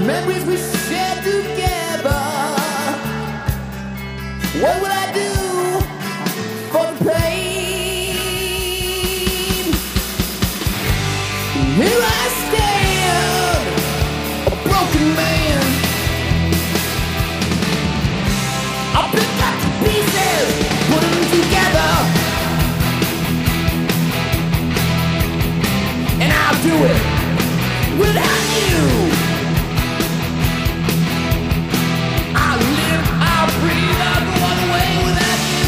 Memories we shared together. What would I do for the pain? Here I stand, a broken man. I pick up the pieces, put them together, and I'll do it without you. I'll live, I'll breathe, I'll go all the way without you.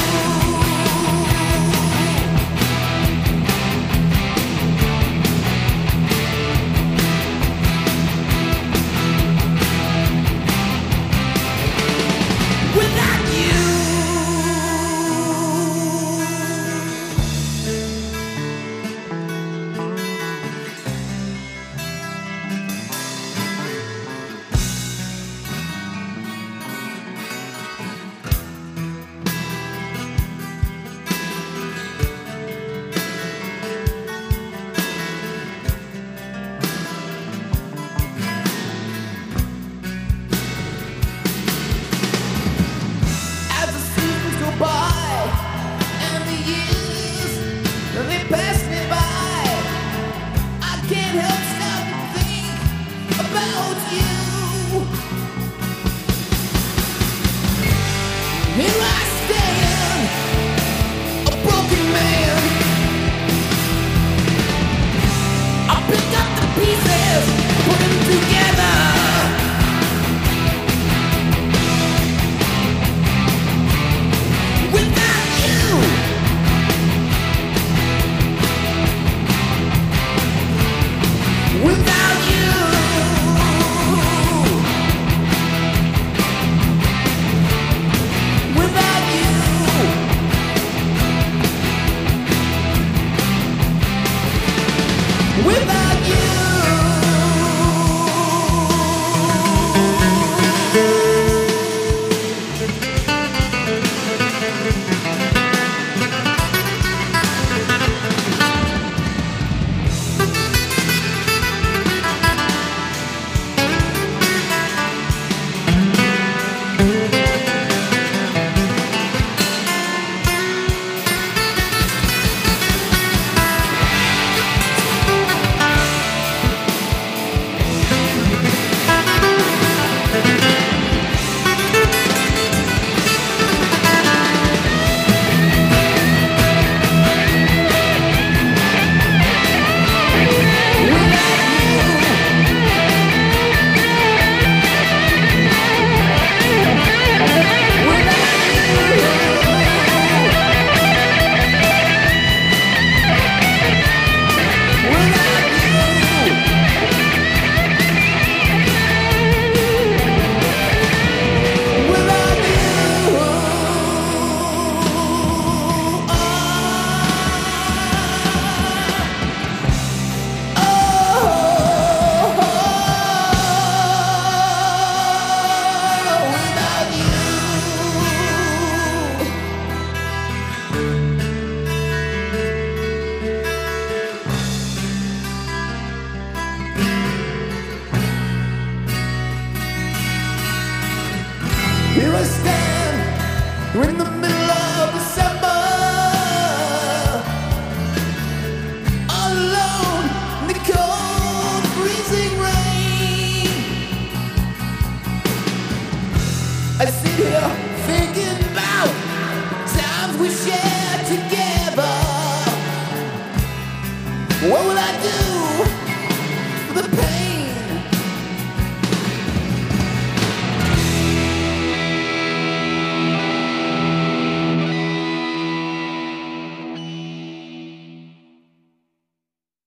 Without you. As the seasons go by and the years they pass me by, I can't help stop to think about you. Here I stand, a broken man. I pick up the pieces, put them together. Without you, without you, without you, without you. Here I stand, we're in the middle of December, alone in the cold, freezing rain. I sit here thinking about times we shared together. What will I do for the pain?